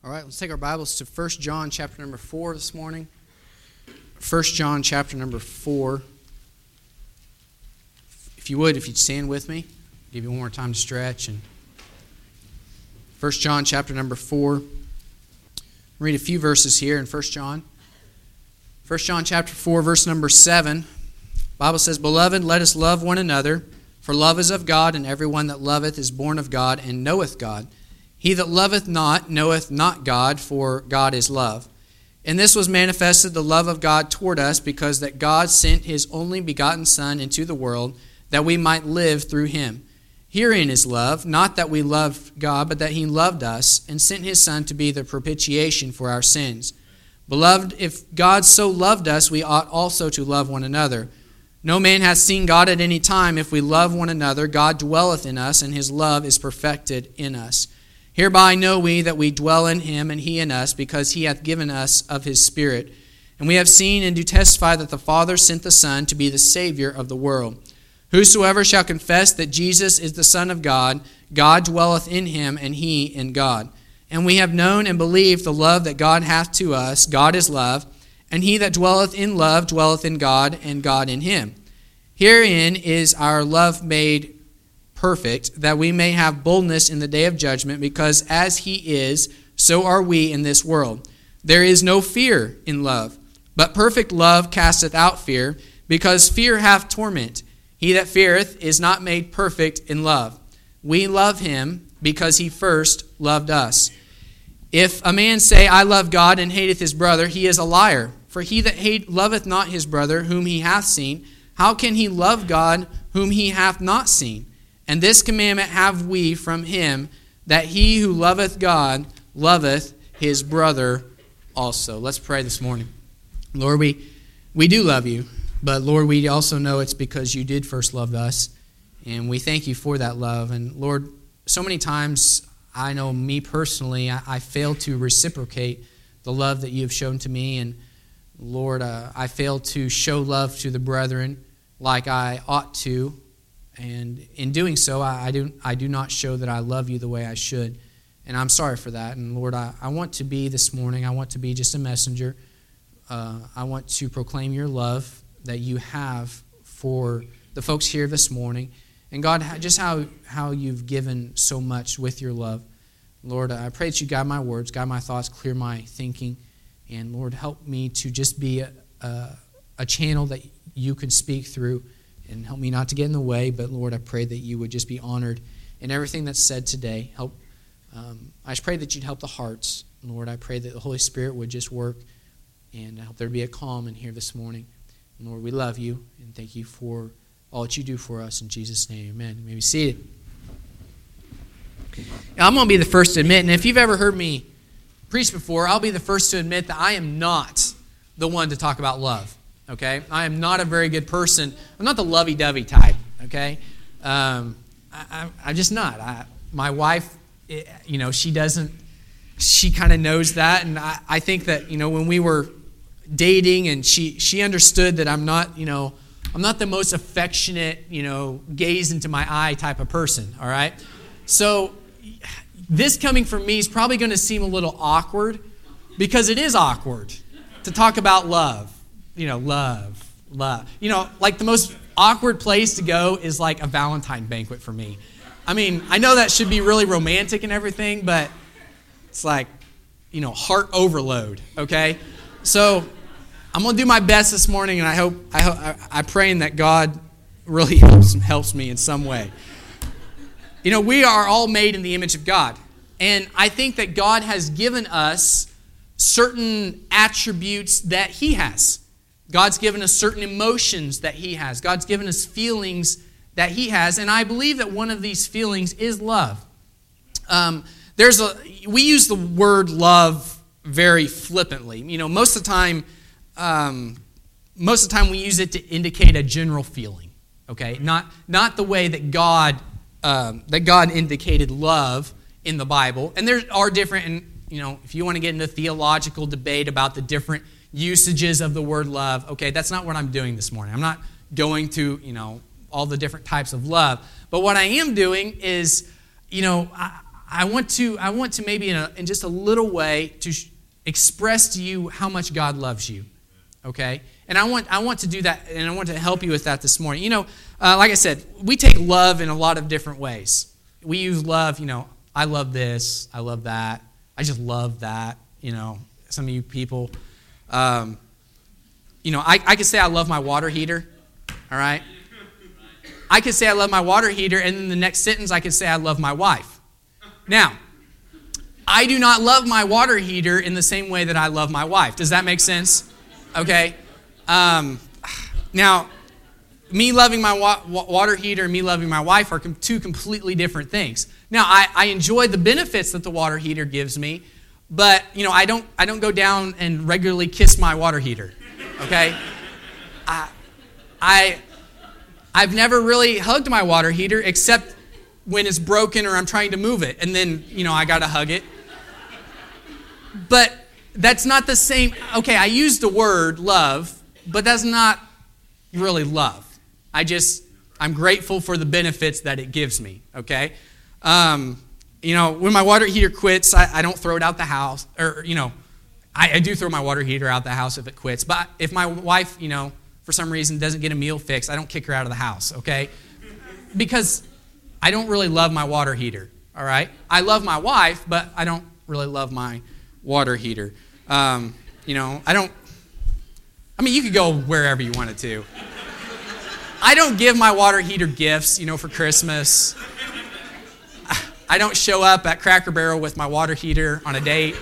All right, let's take our Bibles to 1 John chapter number 4 this morning. 1 John chapter number 4. If you'd stand with me, give you one more time to stretch. And 1 John chapter number 4. Read a few verses here in 1 John. 1 John chapter 4, verse number 7. The Bible says, "Beloved, let us love one another, for love is of God, and everyone that loveth is born of God and knoweth God. He that loveth not knoweth not God, for God is love. And this was manifested the love of God toward us, because that God sent his only begotten Son into the world, that we might live through him. Herein is love, not that we loved God, but that he loved us, and sent his Son to be the propitiation for our sins. Beloved, if God so loved us, we ought also to love one another. No man hath seen God at any time. If we love one another, God dwelleth in us, and his love is perfected in us. Hereby know we that we dwell in him, and he in us, because he hath given us of his Spirit. And we have seen and do testify that the Father sent the Son to be the Savior of the world. Whosoever shall confess that Jesus is the Son of God, God dwelleth in him, and he in God. And we have known and believed the love that God hath to us. God is love, and he that dwelleth in love dwelleth in God, and God in him. Herein is our love made perfect, that we may have boldness in the day of judgment, because as he is, so are we in this world. There is no fear in love, but perfect love casteth out fear, because fear hath torment. He that feareth is not made perfect in love. We love him, because he first loved us. If a man say, I love God, and hateth his brother, he is a liar. For he that loveth not his brother, whom he hath seen, how can he love God, whom he hath not seen? And this commandment have we from him, that he who loveth God loveth his brother also." Let's pray this morning. Lord, we do love you, but Lord, we also know it's because you did first love us, and we thank you for that love. And Lord, so many times, I know me personally, I fail to reciprocate the love that you have shown to me, and Lord, I fail to show love to the brethren like I ought to. And in doing so, I do not show that I love you the way I should. And I'm sorry for that. And Lord, I want to be this morning, I want to be just a messenger. I want to proclaim your love that you have for the folks here this morning. And God, just how you've given so much with your love. Lord, I pray that you guide my words, guide my thoughts, clear my thinking. And Lord, help me to just be a channel that you can speak through. And help me not to get in the way, but Lord, I pray that you would just be honored in everything that's said today. I just pray that you'd help the hearts. Lord, I pray that the Holy Spirit would just work, and I hope there be a calm in here this morning. And Lord, we love you, and thank you for all that you do for us. In Jesus' name, amen. You may be seated. Now, I'm going to be the first to admit, and if you've ever heard me preach before, I'll be the first to admit that I am not the one to talk about love. Okay, I am not a very good person. I'm not the lovey-dovey type. Okay, I'm just not. My wife, she doesn't. She kind of knows that, and I think that when we were dating, and she understood that I'm not the most affectionate, gaze into my eye type of person. All right, so this coming from me is probably going to seem a little awkward, because it is awkward to talk about love. Love. Like the most awkward place to go is like a Valentine banquet for me. I mean, I know that should be really romantic and everything, but it's like, heart overload, okay? So I'm going to do my best this morning, and I'm praying that God really helps me in some way. We are all made in the image of God, and I think that God has given us certain attributes that he has. God's given us certain emotions that he has. God's given us feelings that he has. And I believe that one of these feelings is love. We use the word love very flippantly. Most of the time we use it to indicate a general feeling. Okay, not the way that God indicated love in the Bible. And there are different, and if you want to get into theological debate about the different usages of the word love, okay, that's not what I'm doing this morning. I'm not going to, all the different types of love. But what I am doing is, I want to maybe in just a little way to express to you how much God loves you, okay? And I want to do that, and I want to help you with that this morning. Like I said, we take love in a lot of different ways. We use love, I love this, I love that, I just love that, some of you people. I could say I love my water heater, all right? I could say I love my water heater, and then the next sentence I could say I love my wife. Now, I do not love my water heater in the same way that I love my wife. Does that make sense? Okay. Now, me loving my water heater and me loving my wife are two completely different things. Now, I enjoy the benefits that the water heater gives me, but I don't go down and regularly kiss my water heater. Okay. I've never really hugged my water heater except when it's broken or I'm trying to move it, and then I gotta hug it. But that's not the same. Okay, I used the word love, but that's not really love. I'm grateful for the benefits that it gives me. Okay, when my water heater quits, I don't throw it out the house, or I do throw my water heater out the house if it quits. But if my wife, for some reason doesn't get a meal fixed, I don't kick her out of the house. Okay, because I don't really love my water heater, all right? I love my wife, but I don't really love my water heater. You could go wherever you wanted to. I don't give my water heater gifts, for Christmas. I don't show up at Cracker Barrel with my water heater on a date.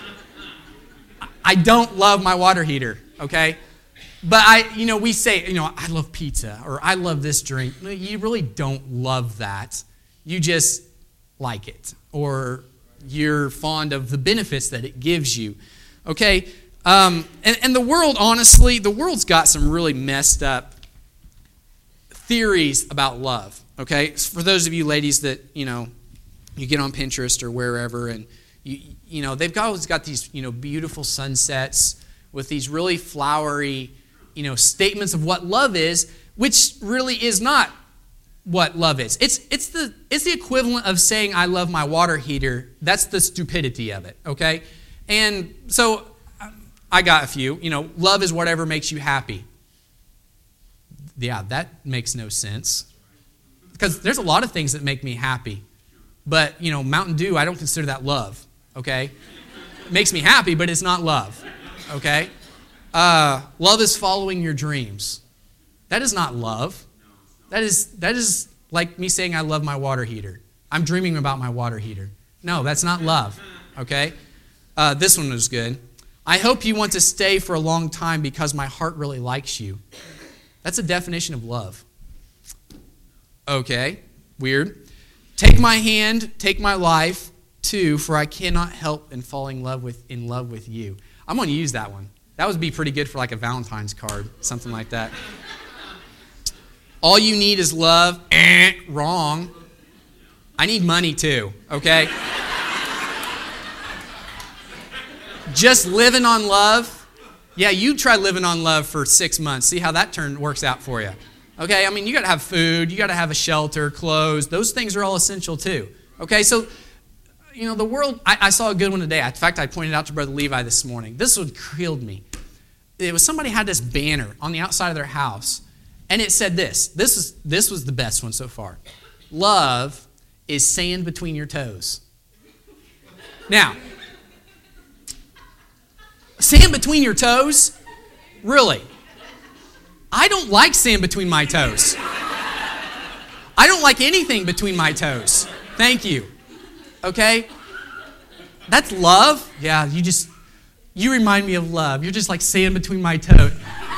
I don't love my water heater, okay? But we say, I love pizza or I love this drink. You really don't love that. You just like it, or you're fond of the benefits that it gives you. Okay? And the world, honestly, the world's got some really messed up theories about love. Okay? For those of you ladies that, you get on Pinterest or wherever, and they've always got these, beautiful sunsets with these really flowery statements of what love is, which really is not what love is. It's the equivalent of saying I love my water heater. That's the stupidity of it, okay? And so I got a few. Love is whatever makes you happy. Yeah, that makes no sense. Because there's a lot of things that make me happy. But, Mountain Dew, I don't consider that love, okay? It makes me happy, but it's not love, okay? Love is following your dreams. That is not love. That is like me saying I love my water heater. I'm dreaming about my water heater. No, that's not love. Okay? This one was good. I hope you want to stay for a long time because my heart really likes you. That's a definition of love. Okay, weird. Take my hand, take my life too, for I cannot help in falling in love with you. I'm going to use that one. That would be pretty good for like a Valentine's card, something like that. All you need is love. Wrong. I need money too, okay? Just living on love. Yeah, you try living on love for 6 months. See how that works out for you. Okay, you got to have food. You got to have a shelter, clothes. Those things are all essential too. Okay, so, the world, I saw a good one today. In fact, I pointed out to Brother Levi this morning. This one killed me. It was somebody had this banner on the outside of their house, and it said this. This was the best one so far. Love is sand between your toes. Now, sand between your toes? Really? I don't like sand between my toes. I don't like anything between my toes. Thank you. Okay? That's love? Yeah, you remind me of love. You're just like sand between my toes.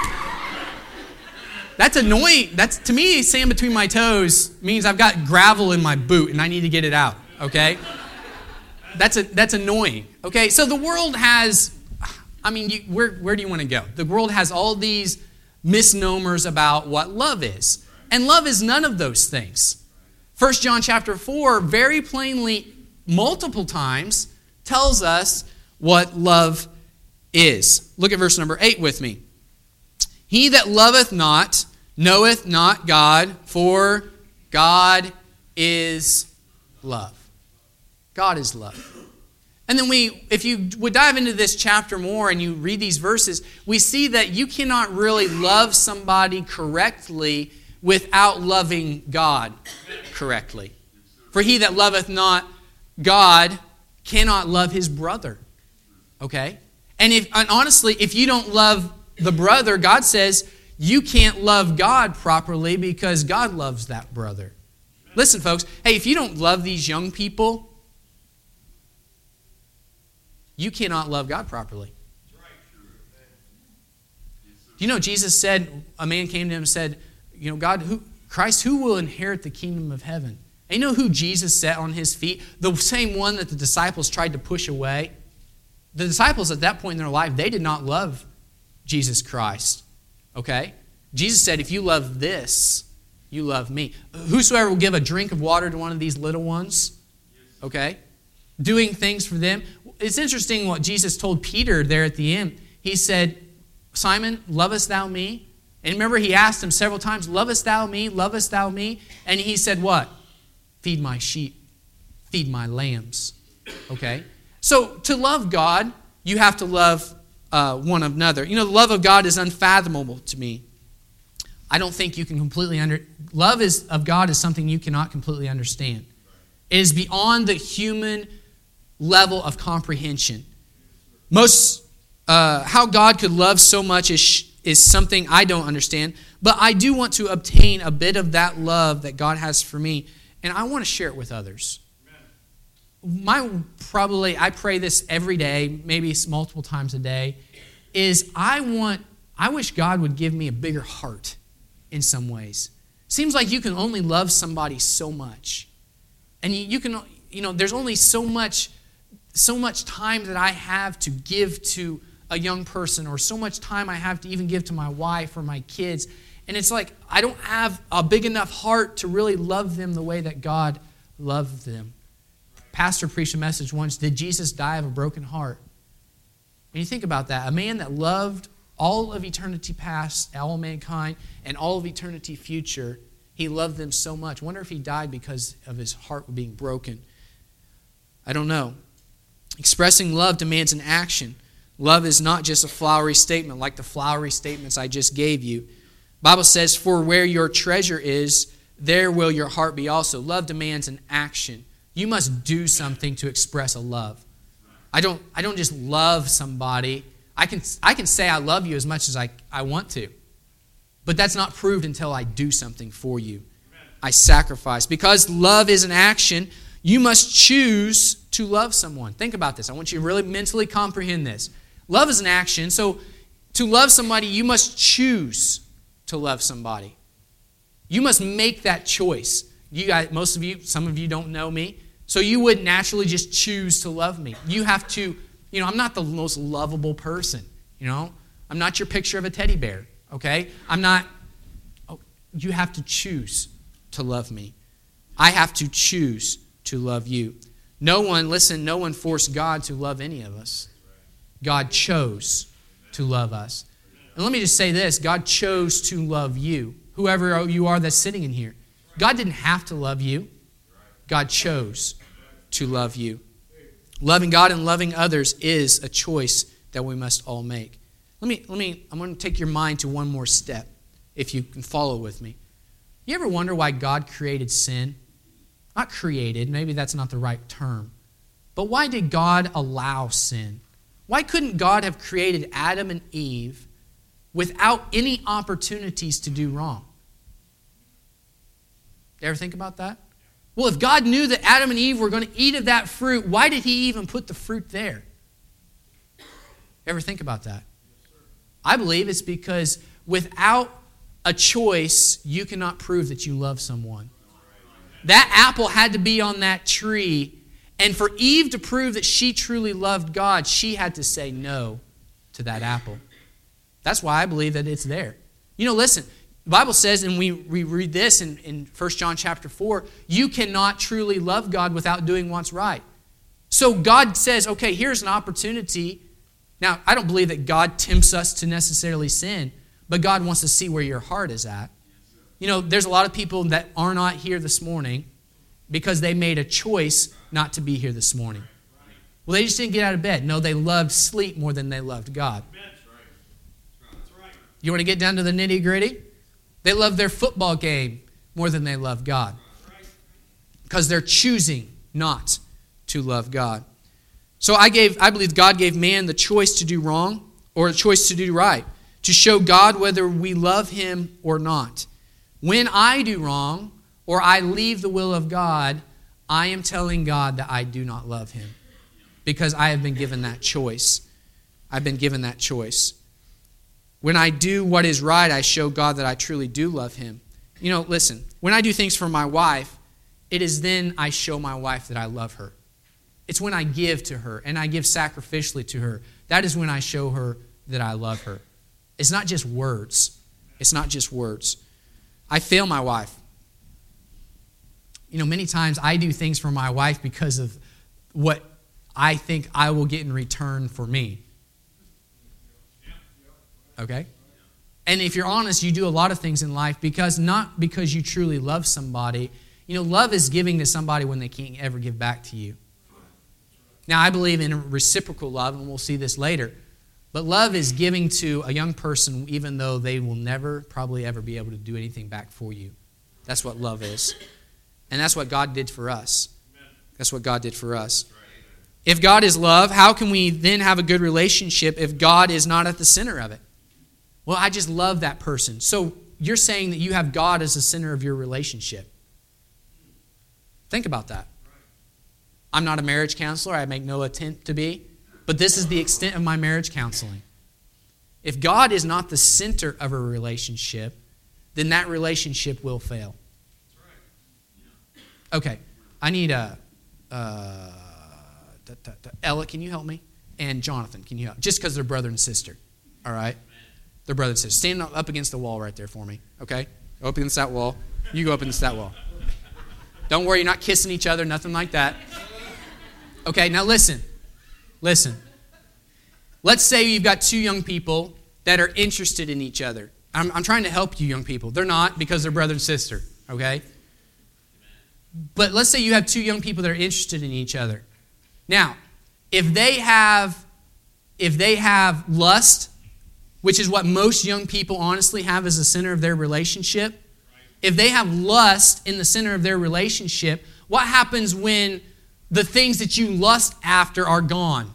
That's annoying. To me, sand between my toes means I've got gravel in my boot and I need to get it out. Okay? That's annoying. Okay? So the world has, where do you want to go? The world has all these misnomers about what love is. And love is none of those things. 1 John chapter 4 very plainly, multiple times, tells us what love is. Look at verse number 8 with me. He that loveth not knoweth not God, for God is love. God is love. And then if you would dive into this chapter more and you read these verses, we see that you cannot really love somebody correctly without loving God correctly. For he that loveth not God cannot love his brother. Okay? And honestly, if you don't love the brother, God says you can't love God properly because God loves that brother. Listen, folks, hey, if you don't love these young people, you cannot love God properly. You know, Jesus said, a man came to him and said, you know, Christ, who will inherit the kingdom of heaven? And you know who Jesus set on his feet? The same one that the disciples tried to push away. The disciples at that point in their life, they did not love Jesus Christ. Okay? Jesus said, if you love this, you love me. Whosoever will give a drink of water to one of these little ones, okay? Doing things for them. It's interesting what Jesus told Peter there at the end. He said, Simon, lovest thou me? And remember, he asked him several times, lovest thou me? Lovest thou me? And he said what? Feed my sheep. Feed my lambs. Okay? So to love God, you have to love one another. You know, the love of God is unfathomable to me. I don't think you can completely love of God is something you cannot completely understand. It is beyond the human level of comprehension. How God could love so much is something I don't understand, but I do want to obtain a bit of that love that God has for me, and I want to share it with others. I pray this every day, maybe multiple times a day, is I wish God would give me a bigger heart in some ways. Seems like you can only love somebody so much. And there's only so much time that I have to give to a young person, or so much time I have to even give to my wife or my kids. And it's like I don't have a big enough heart to really love them the way that God loved them. Pastor preached a message once, did Jesus die of a broken heart? And you think about that. A man that loved all of eternity past, all mankind, and all of eternity future, he loved them so much. I wonder if he died because of his heart being broken. I don't know. Expressing love demands an action. Love is not just a flowery statement like the flowery statements I just gave you. The Bible says, for where your treasure is, there will your heart be also. Love demands an action. You must do something to express a love. I don't just love somebody. I can say I love you as much as I want to. But that's not proved until I do something for you. I sacrifice. Because love is an action, you must choose to love someone. Think about this. I want you to really mentally comprehend this. Love is an action. So to love somebody, you must choose to love somebody. You must make that choice. You guys, some of you don't know me, so you wouldn't naturally just choose to love me. You have to, I'm not the most lovable person, I'm not your picture of a teddy bear, okay? You have to choose to love me. I have to choose to love you. No one forced God to love any of us. God chose to love us. And let me just say this, God chose to love you, whoever you are that's sitting in here. God didn't have to love you. God chose to love you. Loving God and loving others is a choice that we must all make. I'm going to take your mind to one more step, if you can follow with me. You ever wonder why God created sin? Not created, maybe that's not the right term. But why did God allow sin? Why couldn't God have created Adam and Eve without any opportunities to do wrong? You ever think about that? Well, if God knew that Adam and Eve were going to eat of that fruit, why did he even put the fruit there? Ever think about that? I believe it's because without a choice, you cannot prove that you love someone. That apple had to be on that tree, and for Eve to prove that she truly loved God, she had to say no to that apple. That's why I believe that it's there. Listen, the Bible says, and we read this in 1 John chapter 4, you cannot truly love God without doing what's right. So God says, okay, here's an opportunity. Now, I don't believe that God tempts us to necessarily sin, but God wants to see where your heart is at. There's a lot of people that are not here this morning because they made a choice not to be here this morning? Well, they just didn't get out of bed. No, they loved sleep more than they loved God. You want to get down to the nitty-gritty? They loved their football game more than they loved God. Because they're choosing not to love God. So I believe God gave man the choice to do wrong or the choice to do right, to show God whether we love Him or not. When I do wrong or I leave the will of God, I am telling God that I do not love Him because I have been given that choice. I've been given that choice. When I do what is right, I show God that I truly do love Him. You know, listen, when I do things for my wife, it is then I show my wife that I love her. It's when I give to her and I give sacrificially to her. That is when I show her that I love her. It's not just words. It's not just words. I fail my wife. You know, many times I do things for my wife because of what I think I will get in return for me. Okay? And if you're honest, you do a lot of things in life not because you truly love somebody. You know, love is giving to somebody when they can't ever give back to you. Now, I believe in reciprocal love, and we'll see this later. But love is giving to a young person even though they will never, probably ever be able to do anything back for you. That's what love is. And that's what God did for us. That's what God did for us. If God is love, how can we then have a good relationship if God is not at the center of it? Well, I just love that person. So you're saying that you have God as the center of your relationship. Think about that. I'm not a marriage counselor. I make no attempt to be. But this is the extent of my marriage counseling. If God is not the center of a relationship, then that relationship will fail. Okay, I need Ella, can you help me? And Jonathan, can you help? Just because they're brother and sister, all right? They're brother and sister. Stand up against the wall right there for me, okay? Go up against that wall. You go up against that wall. Don't worry, you're not kissing each other, nothing like that. Okay, now listen. Let's say you've got two young people that are interested in each other. I'm trying to help you young people. They're not because they're brother and sister, okay? But let's say you have two young people that are interested in each other. Now, if they have lust, which is what most young people honestly have as the center of their relationship, if they have lust in the center of their relationship, what happens when the things that you lust after are gone?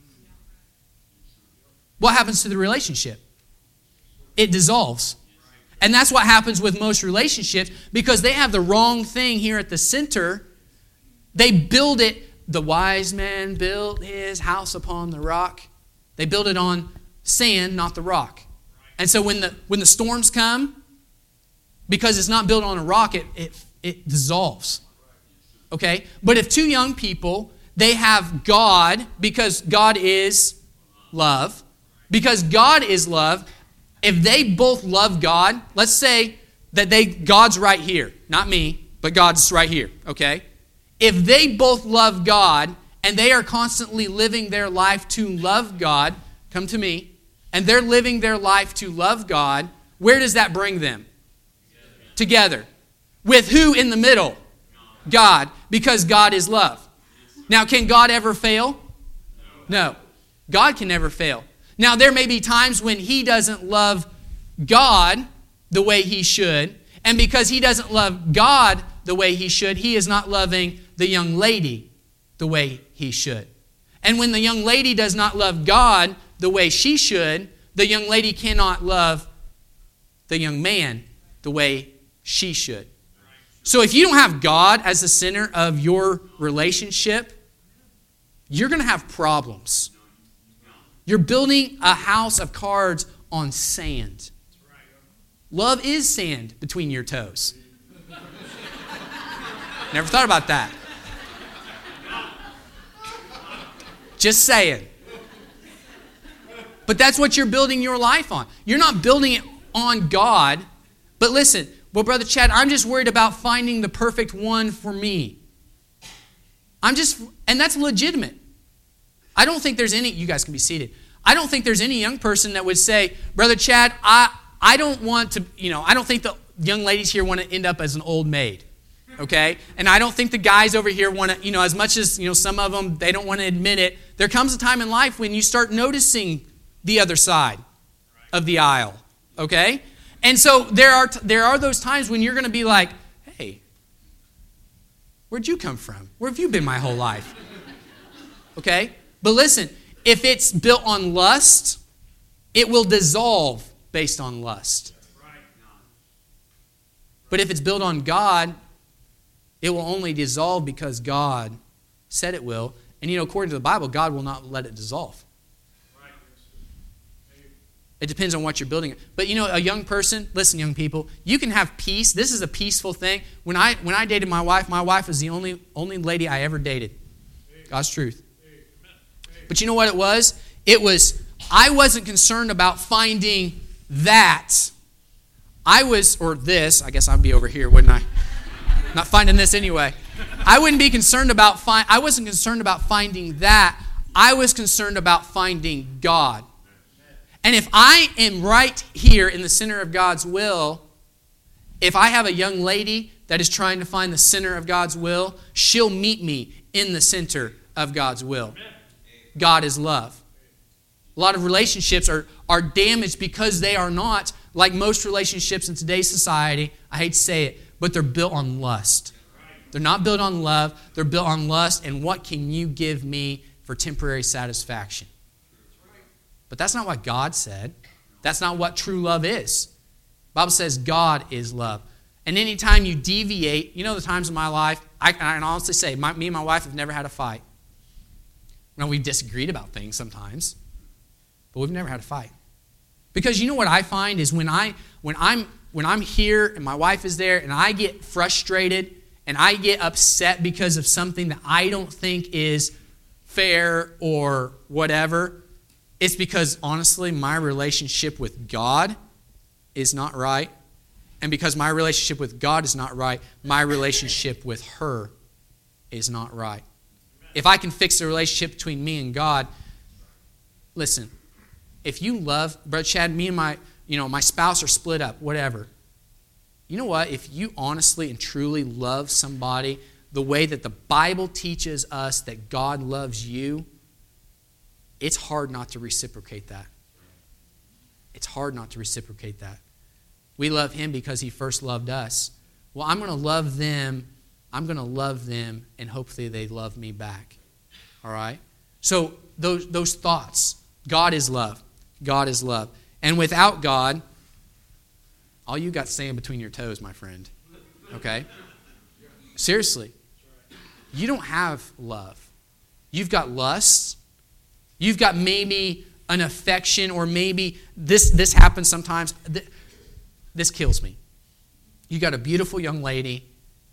What happens to the relationship? It dissolves. And that's what happens with most relationships because they have the wrong thing here at the center. They build it. The wise man built his house upon the rock. They build it on sand, not the rock. And so when the storms come, because it's not built on a rock, it dissolves. Okay? But if two young people, they have God, because God is love. Because God is love, if they both love God, let's say that God's right here. Not me, but God's right here. Okay? If they both love God and they are constantly living their life to love God, come to me, and they're living their life to love God, where does that bring them? Together. With who in the middle? God. Because God is love. Now, can God ever fail? No. God can never fail. Now, there may be times when He doesn't love God the way He should, and because He doesn't love God the way He should, He is not loving the young lady the way He should. And when the young lady does not love God the way she should, the young lady cannot love the young man the way she should. So if you don't have God as the center of your relationship, you're going to have problems. You're building a house of cards on sand. Love is sand between your toes. Never thought about that. Just saying. But that's what you're building your life on. You're not building it on God. But listen, well, Brother Chad, I'm just worried about finding the perfect one for me. And that's legitimate. I don't think there's any, you guys can be seated. I don't think there's any young person that would say, Brother Chad, I don't want to, I don't think the young ladies here want to end up as an old maid. Okay? And I don't think the guys over here want to, as much as, some of them, they don't want to admit it. There comes a time in life when you start noticing the other side of the aisle. Okay? And so there are those times when you're going to be like, hey, where'd you come from? Where have you been my whole life? Okay? But listen, if it's built on lust, it will dissolve based on lust. But if it's built on God, it will only dissolve because God said it will. And according to the Bible, God will not let it dissolve. It depends on what you're building. But a young person, listen, young people, you can have peace. This is a peaceful thing. When I dated my wife was the only lady I ever dated. God's truth. But you know what it was? I wasn't concerned about finding that. I guess I'd be over here, wouldn't I? Not finding this anyway. I wouldn't be concerned about I wasn't concerned about finding that. I was concerned about finding God. And if I am right here in the center of God's will, if I have a young lady that is trying to find the center of God's will, she'll meet me in the center of God's will. God is love. A lot of relationships are damaged because they are not, like most relationships in today's society, I hate to say it, but they're built on lust. They're not built on love. They're built on lust and what can you give me for temporary satisfaction? But that's not what God said. That's not what true love is. The Bible says God is love. And anytime you deviate, the times in my life, I can honestly say, me and my wife have never had a fight. Now, we've disagreed about things sometimes, but we've never had a fight. Because you know what I find is when I'm here and my wife is there and I get frustrated and I get upset because of something that I don't think is fair or whatever, it's because, honestly, my relationship with God is not right. And because my relationship with God is not right, my relationship with her is not right. If I can fix the relationship between me and God, listen, if you love, Brother Chad, me and my spouse are split up, whatever. You know what? If you honestly and truly love somebody the way that the Bible teaches us that God loves you, it's hard not to reciprocate that. It's hard not to reciprocate that. We love Him because He first loved us. Well, I'm going to love them, and hopefully they love me back. All right? So those thoughts, God is love. God is love. And without God, all you got sand between your toes, my friend. Okay? Seriously. You don't have love. You've got lust. You've got maybe an affection, or maybe this happens sometimes. This kills me. You got a beautiful young lady,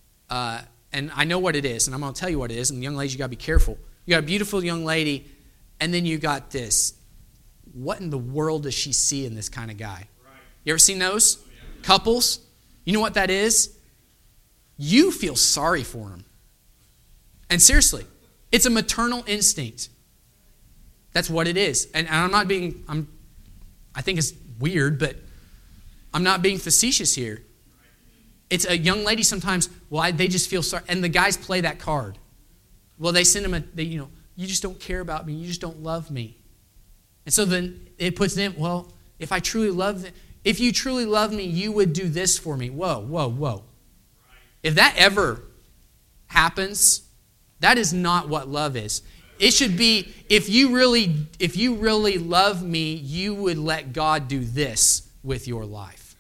and I know what it is, and I'm going to tell you what it is, and young ladies, you got to be careful. You got a beautiful young lady, and then you got this. What in the world does she see in this kind of guy? You ever seen those? Couples? You know what that is? You feel sorry for him. And seriously, it's a maternal instinct. That's what it is. And I think it's weird, but I'm not being facetious here. It's a young lady sometimes, they just feel sorry. And the guys play that card. Well, they send them you just don't care about me. You just don't love me. And so then it puts them, if you truly love me, you would do this for me. Whoa. If that ever happens, that is not what love is. It should be, if you really love me, you would let God do this with your life.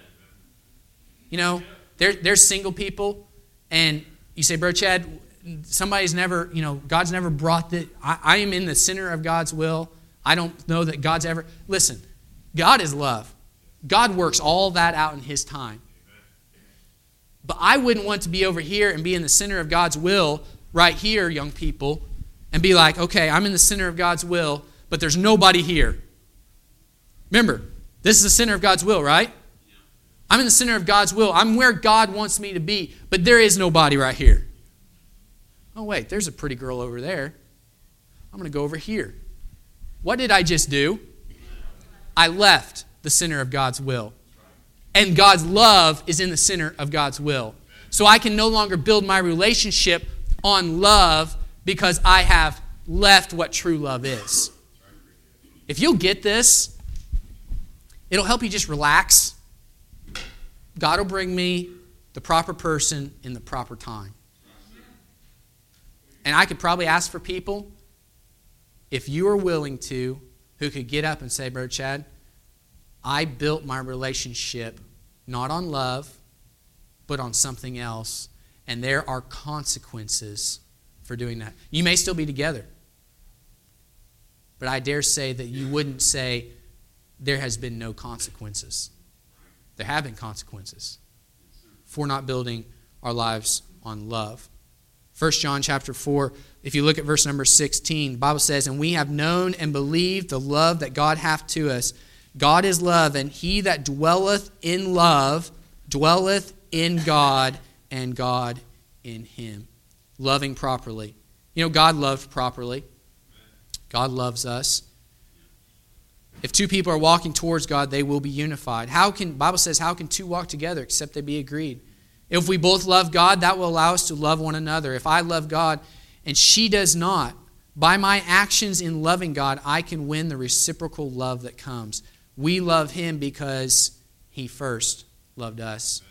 There's single people, and you say, Bro Chad, God's never brought that. I am in the center of God's will. I don't know that God's ever. Listen, God is love. God works all that out in His time. But I wouldn't want to be over here and be in the center of God's will right here, young people, and be like, okay, I'm in the center of God's will, but there's nobody here. Remember, this is the center of God's will, right? I'm in the center of God's will. I'm where God wants me to be, but there is nobody right here. Oh, wait, there's a pretty girl over there. I'm going to go over here. What did I just do? I left the center of God's will. And God's love is in the center of God's will. So I can no longer build my relationship on love because I have left what true love is. If you'll get this, it'll help you just relax. God will bring me the proper person in the proper time. And I could probably ask for people, if you are willing to, who could get up and say, Brother Chad, I built my relationship not on love, but on something else. And there are consequences for doing that. You may still be together. But I dare say that you wouldn't say there has been no consequences. There have been consequences for not building our lives on love. 1 John chapter 4, if you look at verse number 16, the Bible says, and we have known and believed the love that God hath to us. God is love, and he that dwelleth in love dwelleth in God, and God in him. Loving properly. You know, God loved properly. God loves us. If two people are walking towards God, they will be unified. Bible says, how can two walk together except they be agreed? If we both love God, that will allow us to love one another. If I love God and she does not, by my actions in loving God, I can win the reciprocal love that comes. We love him because he first loved us.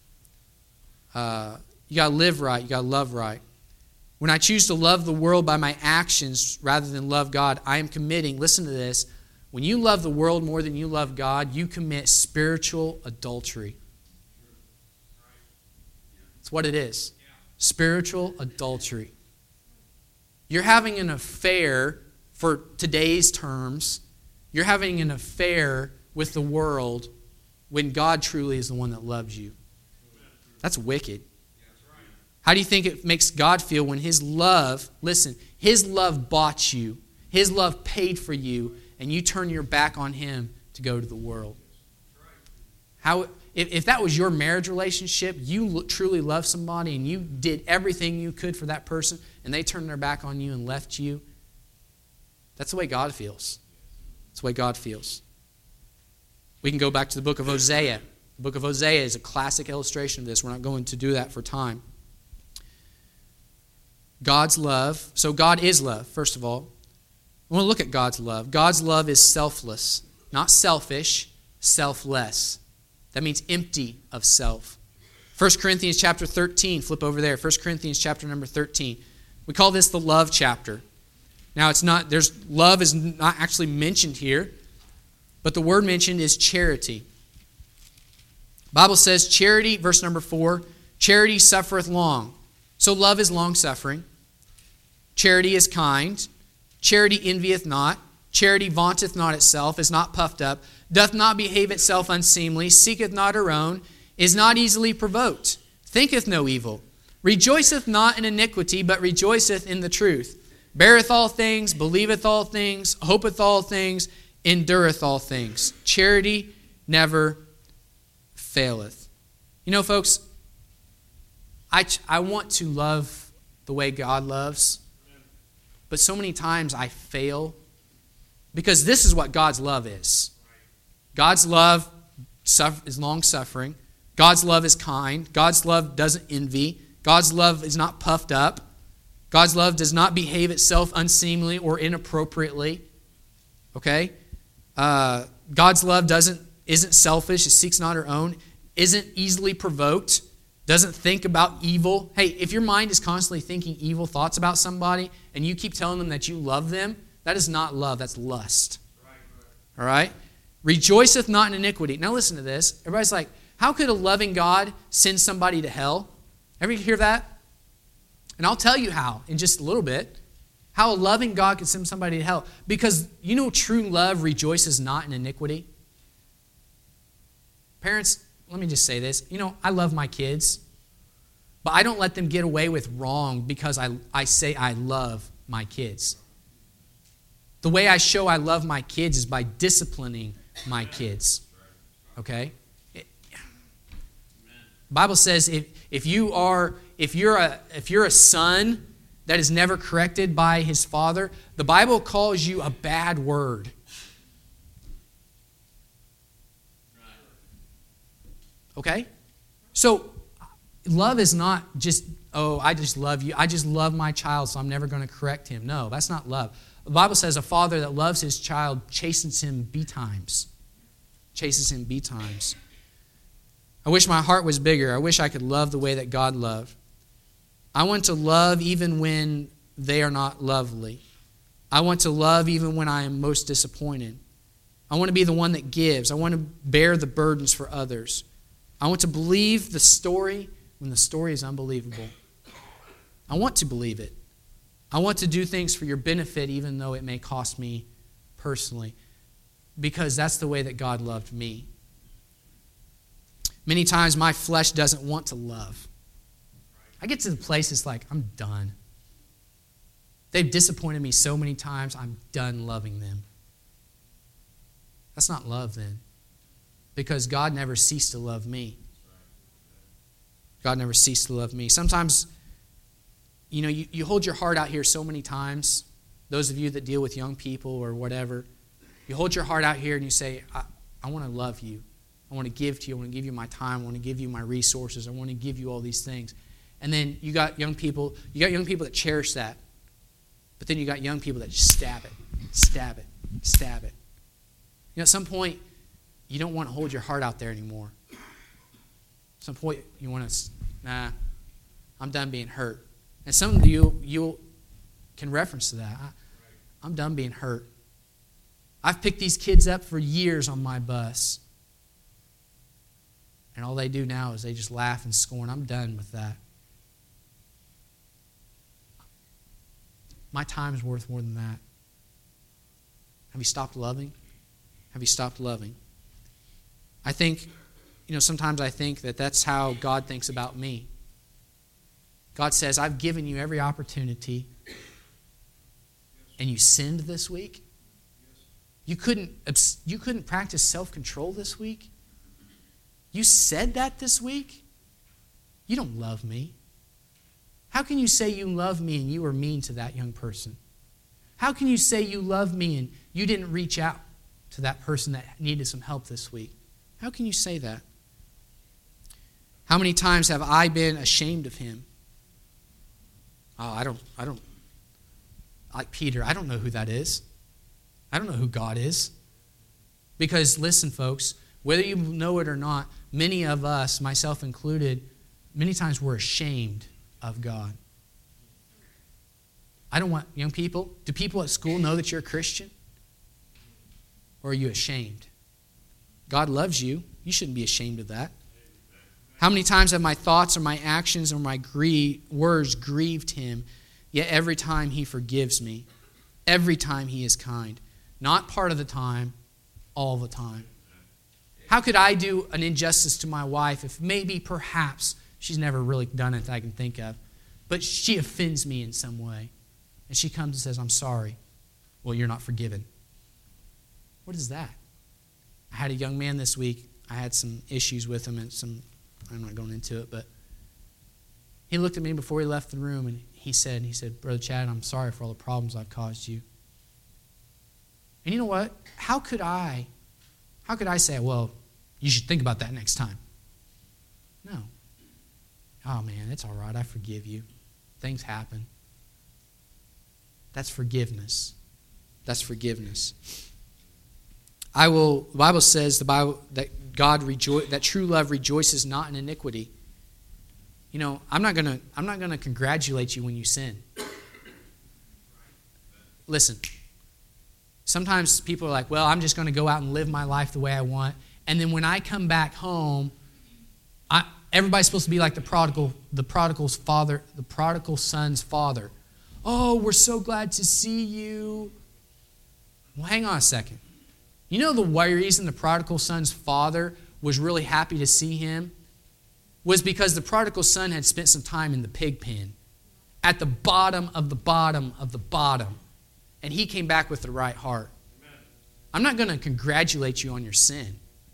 You got to live right. You got to love right. When I choose to love the world by my actions rather than love God, I am committing, listen to this, when you love the world more than you love God, you commit spiritual adultery. That's what it is. Spiritual adultery. You're having an affair, for today's terms, you're having an affair with the world when God truly is the one that loves you. That's wicked. How do you think it makes God feel when his love, listen, his love bought you, his love paid for you, and you turn your back on him to go to the world? If that was your marriage relationship, you truly loved somebody and you did everything you could for that person, and they turned their back on you and left you, that's the way God feels. That's the way God feels. We can go back to the book of Hosea. The book of Hosea is a classic illustration of this. We're not going to do that for time. God's love. So God is love, first of all. I want to look at God's love. God's love is selfless, not selfish, selfless. That means empty of self. 1 Corinthians chapter 13, flip over there. 1 Corinthians chapter number 13. We call this the love chapter. Now love is not actually mentioned here, but the word mentioned is charity. The Bible says charity, verse number 4, charity suffereth long. So love is long-suffering. Charity is kind. Charity envieth not. Charity vaunteth not itself, is not puffed up, doth not behave itself unseemly, seeketh not her own, is not easily provoked, thinketh no evil, rejoiceth not in iniquity, but rejoiceth in the truth, beareth all things, believeth all things, hopeth all things, endureth all things. Charity never faileth. You know, folks, I want to love the way God loves, but so many times I fail because this is what God's love is. God's love is long-suffering. God's love is kind. God's love doesn't envy. God's love is not puffed up. God's love does not behave itself unseemly or inappropriately. Okay? God's love isn't selfish. It seeks not her own. Isn't easily provoked. Doesn't think about evil. Hey, if your mind is constantly thinking evil thoughts about somebody and you keep telling them that you love them, that is not love. That's lust. All right? Rejoiceth not in iniquity. Now listen to this. Everybody's like, how could a loving God send somebody to hell? Ever hear that? And I'll tell you how in just a little bit. How a loving God can send somebody to hell. Because you know true love rejoices not in iniquity. Parents, let me just say this. You know, I love my kids, but I don't let them get away with wrong because I say I love my kids. The way I show I love my kids is by disciplining my kids. Okay? The Bible says if you're a son that is never corrected by his father, the Bible calls you a bad word. Okay? So love is not just, oh, I just love you. I just love my child, so I'm never going to correct him. No, that's not love. The Bible says a father that loves his child chastens him betimes. Chases him betimes. I wish my heart was bigger. I wish I could love the way that God loved. I want to love even when they are not lovely. I want to love even when I am most disappointed. I want to be the one that gives. I want to bear the burdens for others. I want to believe the story when the story is unbelievable. I want to believe it. I want to do things for your benefit even though it may cost me personally, because that's the way that God loved me. Many times my flesh doesn't want to love. I get to the place it's like, I'm done. They've disappointed me so many times, I'm done loving them. That's not love then, because God never ceased to love me. God never ceased to love me. Sometimes, you hold your heart out here so many times. Those of you that deal with young people or whatever, you hold your heart out here and you say, I want to love you. I want to give to you. I want to give you my time. I want to give you my resources. I want to give you all these things. And then you got young people that cherish that. But then you got young people that just stab it, stab it, stab it. At some point, you don't want to hold your heart out there anymore. At some point, you want to, I'm done being hurt. And some of you can reference to that. I'm done being hurt. I've picked these kids up for years on my bus. And all they do now is they just laugh and scorn. I'm done with that. My time is worth more than that. Have you stopped loving? Have you stopped loving? I think, sometimes I think that that's how God thinks about me. God says, I've given you every opportunity, and you sinned this week. You couldn't practice self-control this week. You said that this week. You don't love me. How can you say you love me and you were mean to that young person? How can you say you love me and you didn't reach out to that person that needed some help this week? How can you say that? How many times have I been ashamed of him? Oh, I don't, like Peter, I don't know who that is. I don't know who God is. Because listen, folks, whether you know it or not, many of us, myself included, many times we're ashamed of God. I don't want young people. Do people at school know that you're a Christian? Or are you ashamed? God loves you. You shouldn't be ashamed of that. How many times have my thoughts or my actions or my words grieved him, yet every time he forgives me, every time he is kind. Not part of the time, all the time. How could I do an injustice to my wife if maybe, perhaps, she's never really done it that I can think of, but she offends me in some way, and she comes and says, I'm sorry. Well, you're not forgiven. What is that? I had a young man this week. I had some issues with him, and I'm not going into it, but he looked at me before he left the room, and he said, Brother Chad, I'm sorry for all the problems I've caused you. And you know what? How could I say, well, you should think about that next time? No. Oh, man, it's all right. I forgive you. Things happen. That's forgiveness. That's forgiveness. The Bible says that true love rejoices not in iniquity. I'm not gonna congratulate you when you sin. Listen. Sometimes people are like, well, I'm just going to go out and live my life the way I want. And then when I come back home, everybody's supposed to be like the prodigal son's father. Oh, we're so glad to see you. Well, hang on a second. You know the reason the prodigal son's father was really happy to see him was because the prodigal son had spent some time in the pig pen at the bottom of the bottom of the bottom. And he came back with the right heart. Amen. I'm not going to congratulate you on your sin.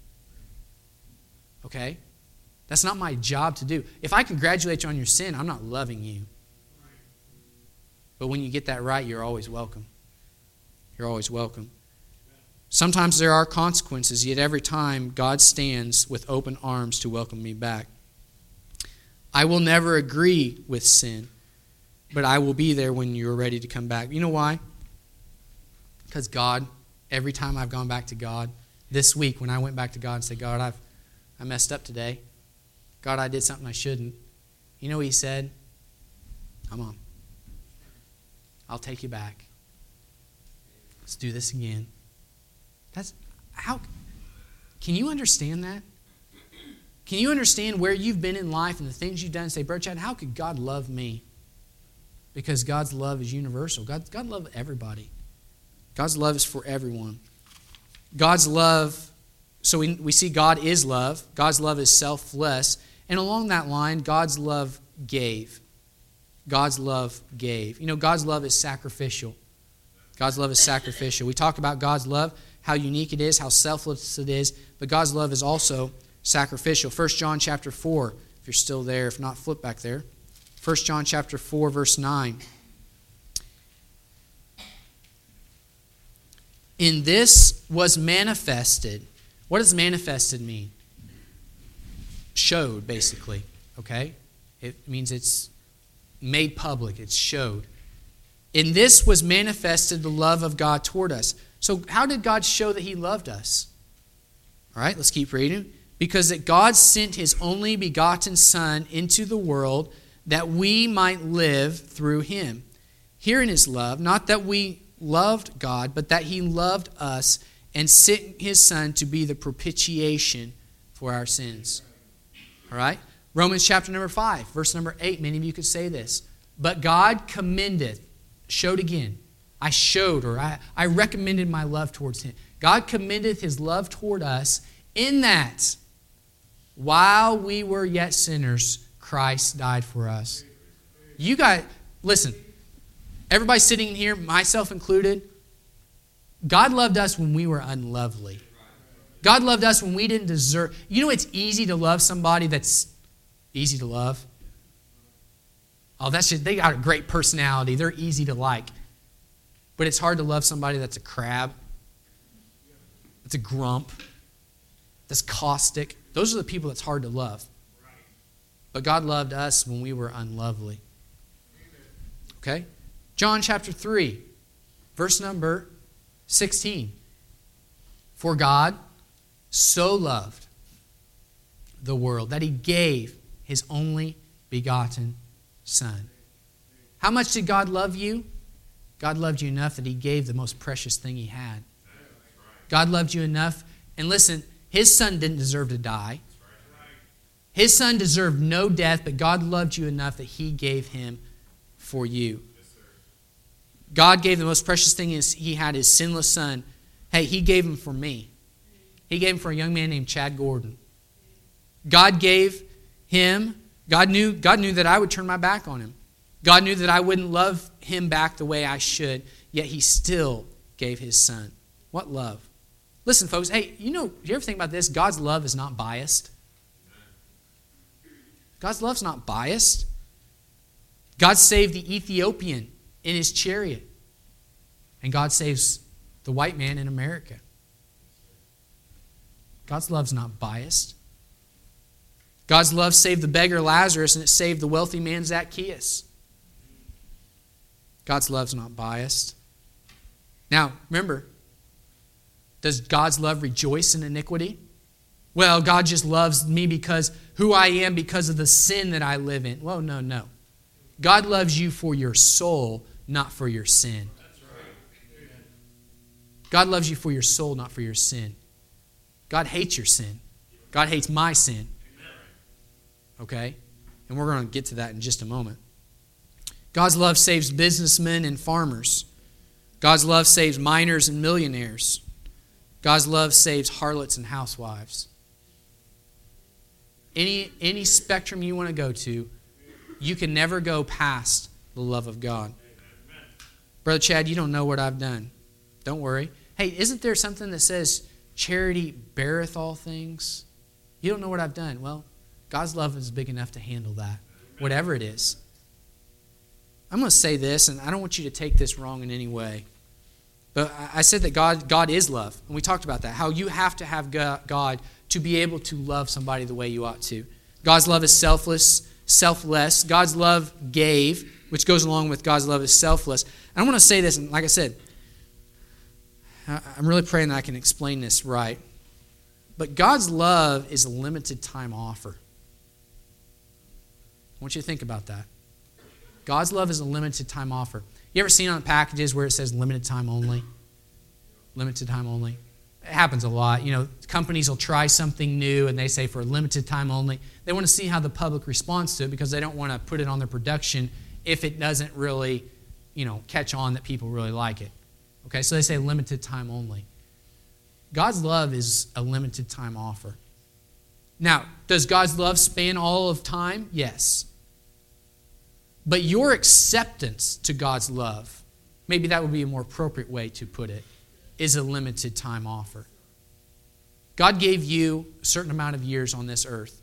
Okay? That's not my job to do. If I congratulate you on your sin, I'm not loving you. But when you get that right, you're always welcome. You're always welcome. Sometimes there are consequences, yet every time God stands with open arms to welcome me back. I will never agree with sin, but I will be there when you're ready to come back. You know why? Because God, every time I've gone back to God, this week when I went back to God and said, God, I messed up today. God, I did something I shouldn't. You know what He said? Come on. I'll take you back. Let's do this again. That's how. Can you understand that? Can you understand where you've been in life and the things you've done and say, Brother Chad, how could God love me? Because God's love is universal. God loves everybody. God's love is for everyone. God's love, so we see God is love. God's love is selfless. And along that line, God's love gave. God's love gave. You know, God's love is sacrificial. God's love is sacrificial. We talk about God's love, how unique it is, how selfless it is, but God's love is also sacrificial. 1 John chapter 4, if you're still there. If not, flip back there. 1 John chapter 4, verse 9. In this was manifested. What does manifested mean? Showed, basically. Okay? It means it's made public. It's showed. In this was manifested the love of God toward us. So how did God show that He loved us? All right, let's keep reading. Because that God sent His only begotten Son into the world that we might live through Him. Herein is love, not that we loved God, but that He loved us and sent His Son to be the propitiation for our sins. All right? Romans chapter number 5, verse number 8. Many of you could say this. But God commendeth, showed again. I showed, or I recommended my love towards Him. God commendeth His love toward us in that while we were yet sinners, Christ died for us. You guys, listen, everybody sitting in here, myself included, God loved us when we were unlovely. God loved us when we didn't deserve. You know it's easy to love somebody that's easy to love? Oh, that's just, they got a great personality. They're easy to like. But it's hard to love somebody that's a crab, that's a grump, that's caustic. Those are the people that's hard to love. But God loved us when we were unlovely. Okay? John chapter 3, verse number 16. For God so loved the world that He gave His only begotten Son. How much did God love you? God loved you enough that He gave the most precious thing He had. God loved you enough. And listen, His Son didn't deserve to die. His Son deserved no death, but God loved you enough that He gave Him for you. God gave the most precious thing He had, His sinless Son. Hey, He gave Him for me. He gave Him for a young man named Chad Gordon. God gave Him, God knew that I would turn my back on Him. God knew that I wouldn't love Him back the way I should, yet He still gave His Son. What love? Listen, folks, hey, do you ever think about this? God's love is not biased. God's love's not biased. God saved the Ethiopian in his chariot. And God saves the white man in America. God's love's not biased. God's love saved the beggar Lazarus and it saved the wealthy man Zacchaeus. God's love's not biased. Now, remember, does God's love rejoice in iniquity? Well, God just loves me because who I am because of the sin that I live in. Well, no. God loves you for your soul, not for your sin. God loves you for your soul, not for your sin. God hates your sin. God hates my sin. Okay? And we're going to get to that in just a moment. God's love saves businessmen and farmers. God's love saves minors and millionaires. God's love saves harlots and housewives. Any spectrum you want to go to, you can never go past the love of God. Brother Chad, you don't know what I've done. Don't worry. Hey, isn't there something that says, charity beareth all things? You don't know what I've done. Well, God's love is big enough to handle that, whatever it is. I'm going to say this, and I don't want you to take this wrong in any way. But I said that God is love, and we talked about that, how you have to have God to be able to love somebody the way you ought to. God's love is selfless. selfless. God's love gave, which goes along with God's love is selfless. And I want to say this, and like I said, I'm really praying that I can explain this right. But God's love is a limited time offer. I want you to think about that. God's love is a limited time offer. You ever seen on packages where it says limited time only? Limited time only. It happens a lot. Companies will try something new and they say for a limited time only. They want to see how the public responds to it because they don't want to put it on their production if it doesn't really, catch on that people really like it. Okay, so they say limited time only. God's love is a limited time offer. Now, does God's love span all of time? Yes. But your acceptance to God's love, maybe that would be a more appropriate way to put it, is a limited time offer. God gave you a certain amount of years on this earth.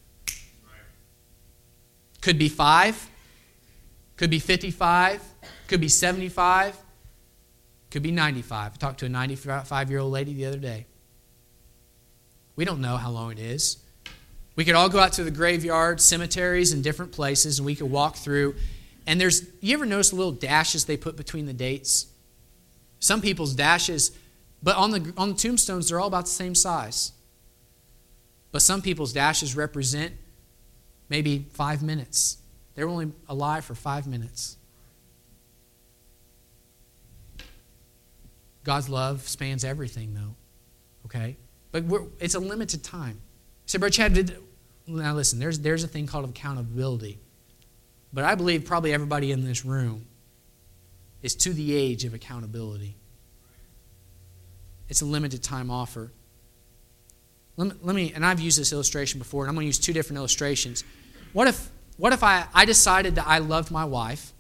Could be 5, could be 55, could be 75, could be 95. I talked to a 95-year-old lady the other day. We don't know how long it is. We could all go out to the graveyard, cemeteries, and different places, and we could walk through. And you ever notice the little dashes they put between the dates? Some people's dashes, but on the tombstones, they're all about the same size. But some people's dashes represent maybe 5 minutes. They were only alive for 5 minutes. God's love spans everything, though. Okay? But it's a limited time. You say, Brother Chad, now listen, there's a thing called accountability. But I believe probably everybody in this room is to the age of accountability. It's a limited time offer. Let me, and I've used this illustration before, and I'm going to use 2 different illustrations. What if I decided that I loved my wife,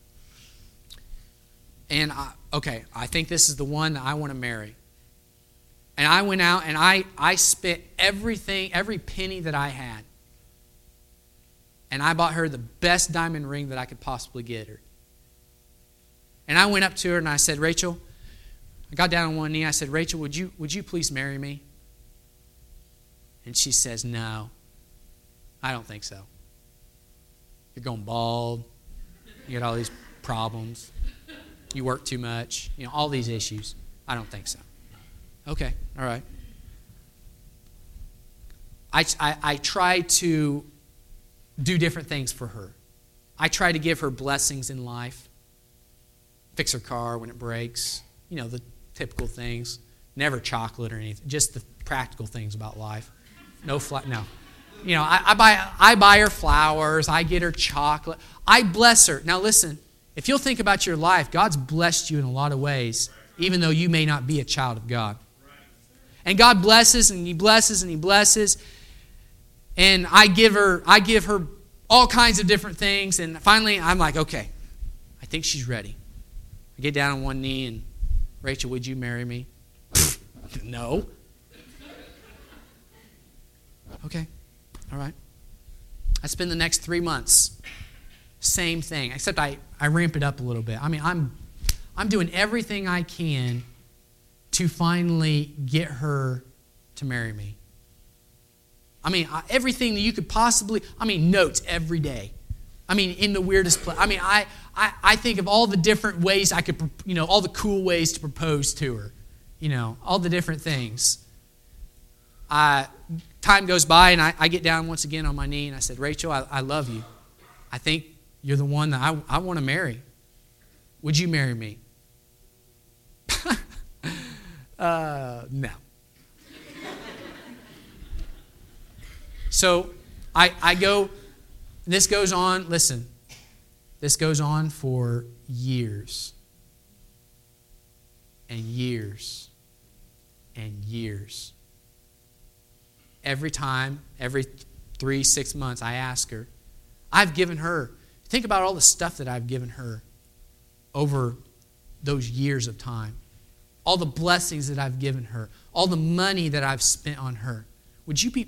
and I think this is the one that I want to marry. And I went out and I spent everything, every penny that I had. And I bought her the best diamond ring that I could possibly get her. And I went up to her and I said, Rachel, I got down on one knee. I said, Rachel, would you please marry me? And she says, no, I don't think so. You're going bald. You got all these problems. You work too much. All these issues. I don't think so. Okay, all right. I try to do different things for her. I try to give her blessings in life. Fix her car when it breaks. The typical things. Never chocolate or anything. Just the practical things about life. No. I buy her flowers. I get her chocolate. I bless her. Now listen, if you'll think about your life, God's blessed you in a lot of ways, even though you may not be a child of God. And God blesses and He blesses and He blesses. And I give her all kinds of different things. And finally, I'm like, okay, I think she's ready. I get down on one knee and, Rachel, would you marry me? No. Okay, all right. I spend the next 3 months, same thing, except I ramp it up a little bit. I mean, I'm doing everything I can to finally get her to marry me. I mean, everything that you could possibly, notes every day. In the weirdest place. I think of all the different ways I could, all the cool ways to propose to her. All the different things. Time goes by and I get down once again on my knee and I said, Rachel, I love you. I think you're the one that I want to marry. Would you marry me? No. So I go, this goes on, listen, this goes on for years and years and years. Every time, every 3-6 months, I ask her, I've given her, think about all the stuff that I've given her over those years of time. All the blessings that I've given her. All the money that I've spent on her. Would you be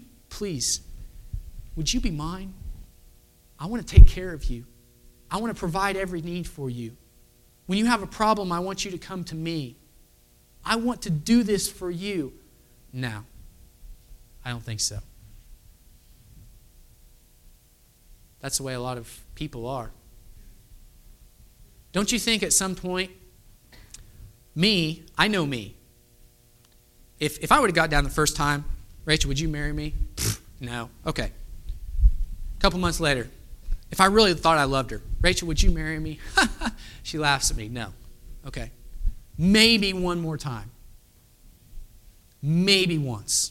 mine? I want to take care of you. I want to provide every need for you. When you have a problem, I want you to come to me. I want to do this for you. No, I don't think so. That's the way a lot of people are. Don't you think at some point, I know me. If I would have got down the first time, Rachel, would you marry me? No. Okay. A couple months later, if I really thought I loved her, Rachel, would you marry me? She laughs at me. No. Okay. Maybe one more time. Maybe once.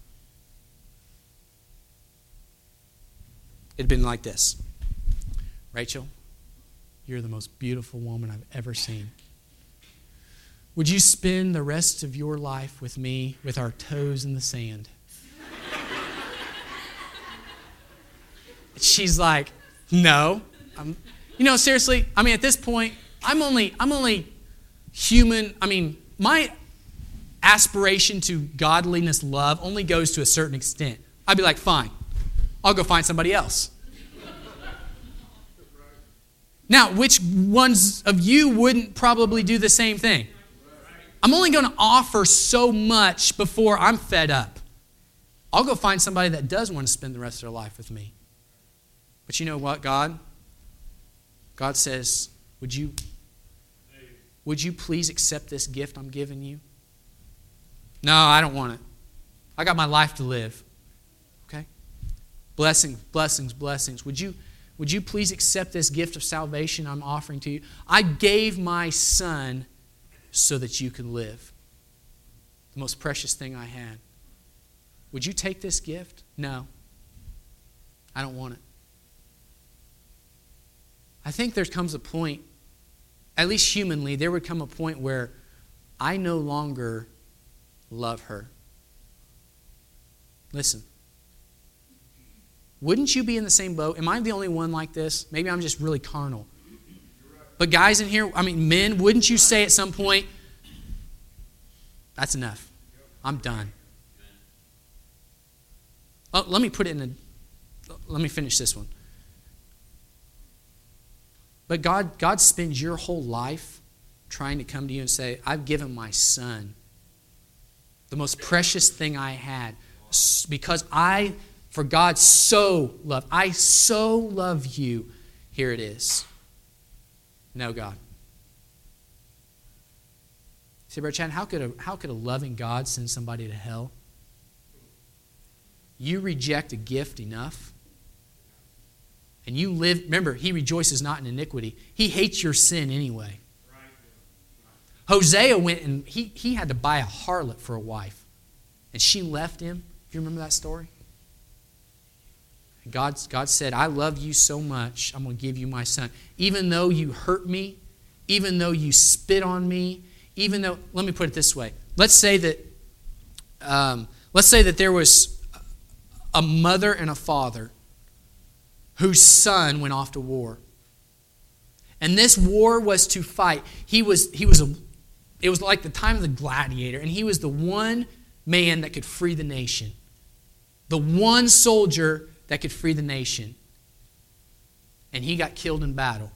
It'd been like this. Rachel, you're the most beautiful woman I've ever seen. Would you spend the rest of your life with me with our toes in the sand? She's like, no. Seriously, at this point, I'm only human. My aspiration to godliness, love, only goes to a certain extent. I'd be like, fine, I'll go find somebody else. Now, which ones of you wouldn't probably do the same thing? I'm only going to offer so much before I'm fed up. I'll go find somebody that does want to spend the rest of their life with me. But you know what, God? God says, would you please accept this gift I'm giving you? No, I don't want it. I got my life to live. Okay? Blessings, blessings, blessings. Would you please accept this gift of salvation I'm offering to you? I gave my son so that you could live. The most precious thing I had. Would you take this gift? No. I don't want it. I think there comes a point, at least humanly, there would come a point where I no longer love her. Listen. Wouldn't you be in the same boat? Am I the only one like this? Maybe I'm just really carnal. But guys in here, men, wouldn't you say at some point, that's enough. I'm done. Oh, let me finish this one. But God spends your whole life trying to come to you and say, I've given my son the most precious thing I had because for God so loved. I so love you. Here it is. No, God. See, Brother Chad, how could a loving God send somebody to hell? You reject a gift enough. And you live, remember, he rejoices not in iniquity. He hates your sin anyway. Hosea went and he had to buy a harlot for a wife. And she left him. Do you remember that story? And God said, I love you so much, I'm going to give you my son. Even though you hurt me, even though you spit on me, even though, let me put it this way. Let's say that there was a mother and a father whose son went off to war. And this war was to fight. It was like the time of the gladiator, and he was the one man that could free the nation. The one soldier that could free the nation. And he got killed in battle.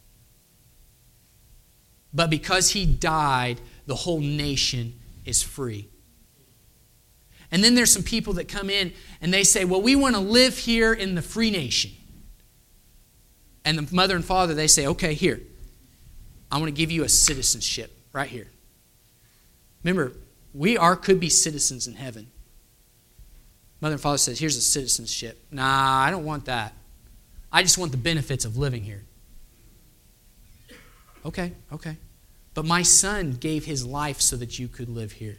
But because he died, the whole nation is free. And then there's some people that come in and they say, well, we want to live here in the free nation. And the mother and father, they say, okay, here. I want to give you a citizenship right here. Remember, could be citizens in heaven. Mother and father says, here's a citizenship. Nah, I don't want that. I just want the benefits of living here. Okay. But my son gave his life so that you could live here.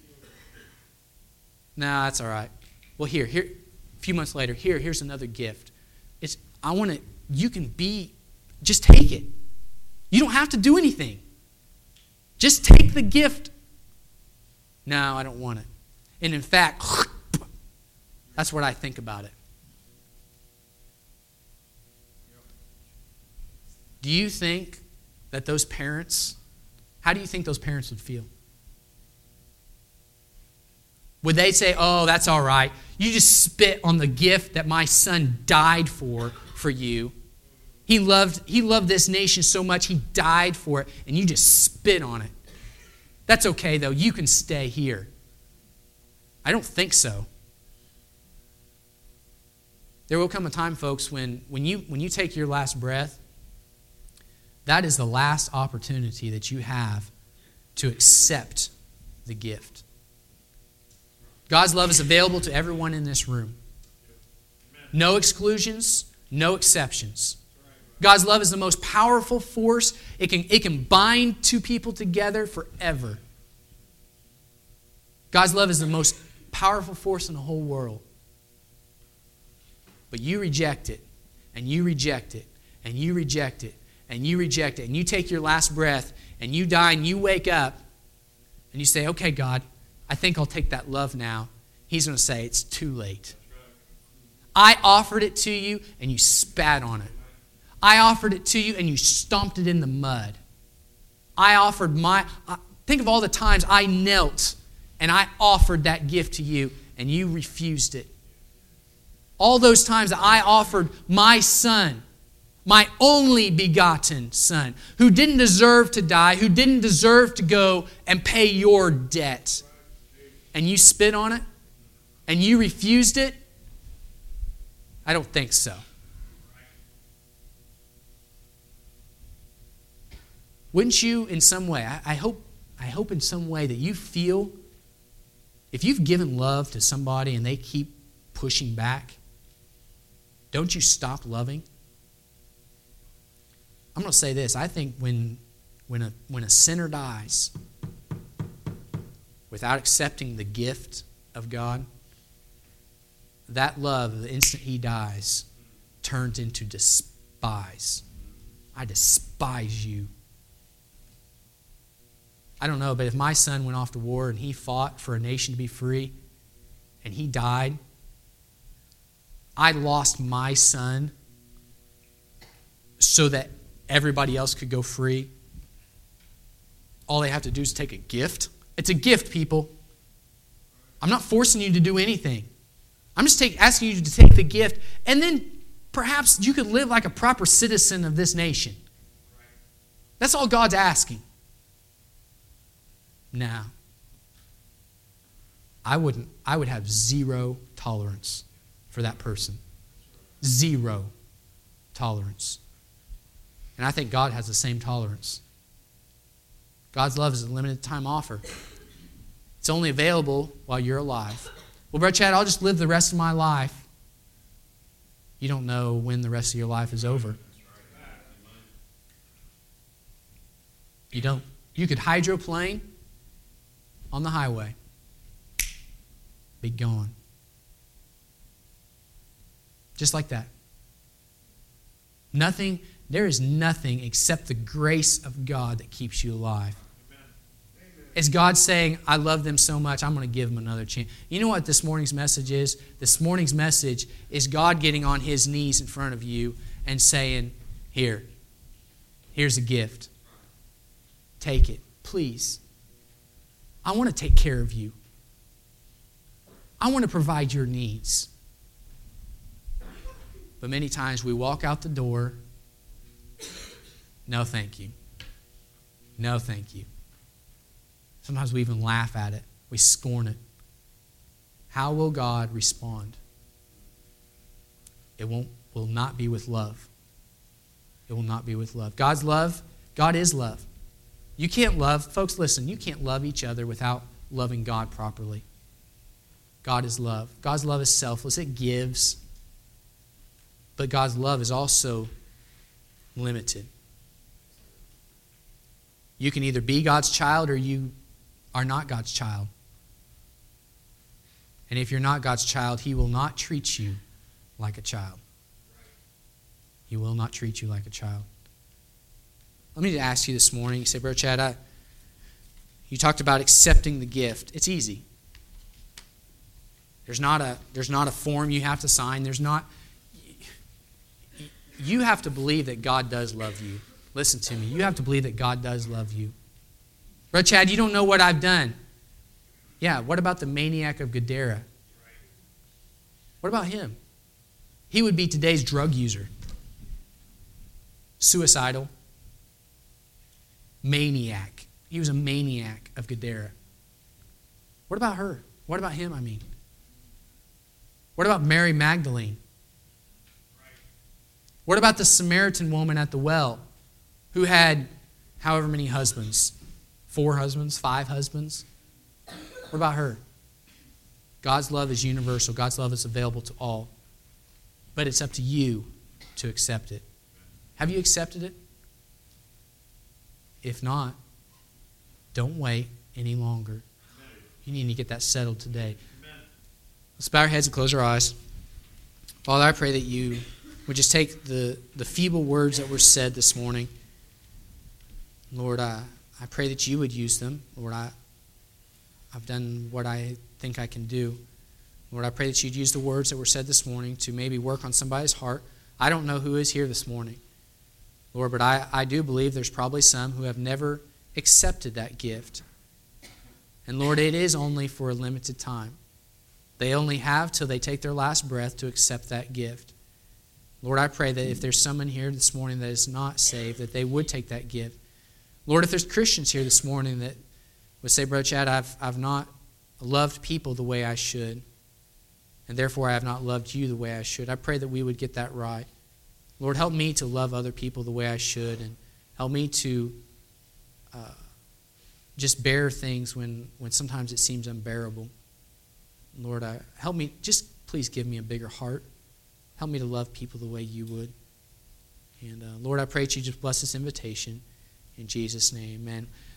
Nah, that's all right. Well, here, a few months later, here's another gift. You can just take it. You don't have to do anything. Just take the gift. No, I don't want it. And in fact, that's what I think about it. Do you think that those parents, how do you think those parents would feel? Would they say, oh, that's all right. You just spit on the gift that my son died for you. He loved this nation so much, he died for it, and you just spit on it. That's okay, though. You can stay here. I don't think so. There will come a time, folks, when you take your last breath, that is the last opportunity that you have to accept the gift. God's love is available to everyone in this room. No exclusions, no exceptions. God's love is the most powerful force. It can bind two people together forever. God's love is the most powerful force in the whole world. But you reject it, and you reject it, and you reject it, and you reject it, and you take your last breath, and you die, and you wake up, and you say, okay, God, I think I'll take that love now. He's going to say, it's too late. I offered it to you, and you spat on it. I offered it to you, and you stomped it in the mud. Think of all the times I knelt, and I offered that gift to you, and you refused it. All those times that I offered my son, my only begotten son, who didn't deserve to die, who didn't deserve to go and pay your debt. And you spit on it? And you refused it? I don't think so. Wouldn't you in some way, I hope in some way that you feel, if you've given love to somebody and they keep pushing back, don't you stop loving? I'm going to say this. I think when a sinner dies without accepting the gift of God, that love, the instant he dies, turns into despise. I despise you. I don't know, but if my son went off to war and he fought for a nation to be free and he died, I lost my son so that everybody else could go free. All they have to do is take a gift. It's a gift, people. I'm not forcing you to do anything. I'm just asking you to take the gift, and then perhaps you could live like a proper citizen of this nation. That's all God's asking. Now, I would have zero tolerance for that person. Zero tolerance. And I think God has the same tolerance. God's love is a limited time offer. It's only available while you're alive. Well, Brother Chad, I'll just live the rest of my life. You don't know when the rest of your life is over. You don't. You could hydroplane on the highway. Be gone. Just like that. There is nothing except the grace of God that keeps you alive. Is God saying, I love them so much, I'm going to give them another chance? You know what this morning's message is? This morning's message is God getting on his knees in front of you and saying, here's a gift. Take it, please. I want to take care of you. I want to provide your needs. But many times we walk out the door, no thank you. No thank you. Sometimes we even laugh at it. We scorn it. How will God respond? It will not be with love. It will not be with love. God's love, God is love. You can't love, folks, listen, you can't love each other without loving God properly. God is love. God's love is selfless. It gives. But God's love is also limited. You can either be God's child or you are not God's child. And if you're not God's child, he will not treat you like a child. He will not treat you like a child. Let me ask you this morning, you say, Brother Chad, you talked about accepting the gift. It's easy. There's not a form you have to sign. You have to believe that God does love you. Listen to me. You have to believe that God does love you. Brother Chad, you don't know what I've done. Yeah, what about the maniac of Gadara? What about him? He would be today's drug user. Suicidal. Maniac. He was a maniac of Gadara. What about her? What about him, I mean? What about Mary Magdalene? What about the Samaritan woman at the well who had however many husbands? 4 husbands, 5 husbands? What about her? God's love is universal. God's love is available to all. But it's up to you to accept it. Have you accepted it? If not, don't wait any longer. You need to get that settled today. Let's bow our heads and close our eyes. Father, I pray that you would just take the feeble words that were said this morning. Lord, I pray that you would use them. Lord, I've done what I think I can do. Lord, I pray that you'd use the words that were said this morning to maybe work on somebody's heart. I don't know who is here this morning, Lord, but I do believe there's probably some who have never accepted that gift. And Lord, it is only for a limited time. They only have till they take their last breath to accept that gift. Lord, I pray that if there's someone here this morning that is not saved, that they would take that gift. Lord, if there's Christians here this morning that would say, Brother Chad, I've not loved people the way I should, and therefore I have not loved you the way I should, I pray that we would get that right. Lord, help me to love other people the way I should, and help me to just bear things when sometimes it seems unbearable. Lord, help me, just please give me a bigger heart. Help me to love people the way you would. And Lord, I pray that you just bless this invitation. In Jesus' name, amen.